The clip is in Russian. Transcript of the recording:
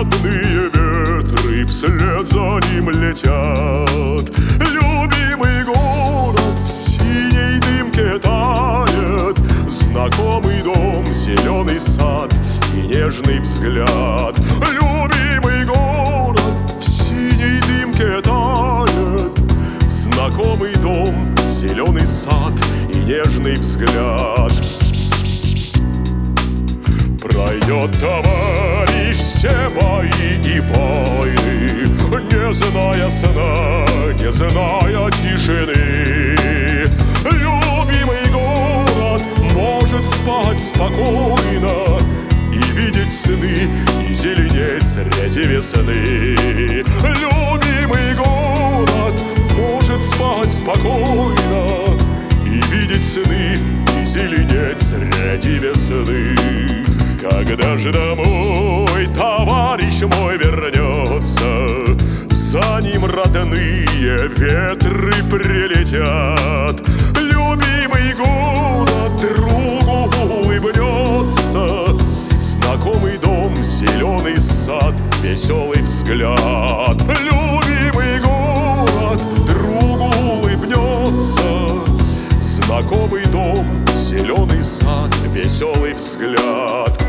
родные ветры вслед за ним летят. Любимый город в синей дымке тает, знакомый дом, зеленый сад и нежный взгляд. Любимый город в синей дымке тает, знакомый дом, зеленый сад и нежный взгляд. Пройдет товарищ все бои и войны, не зная сна, не зная тишины. Любимый город может спать спокойно и видеть сны, и зеленеть среди весны. Любимый город может спать спокойно и видеть сны, и зеленеть среди весны. Когда же домой товарищ мой вернется, за ним родные ветры прилетят. Любимый город другу улыбнется, знакомый дом, зеленый сад, веселый взгляд. Любимый город другу улыбнется, знакомый дом, зеленый сад, веселый взгляд.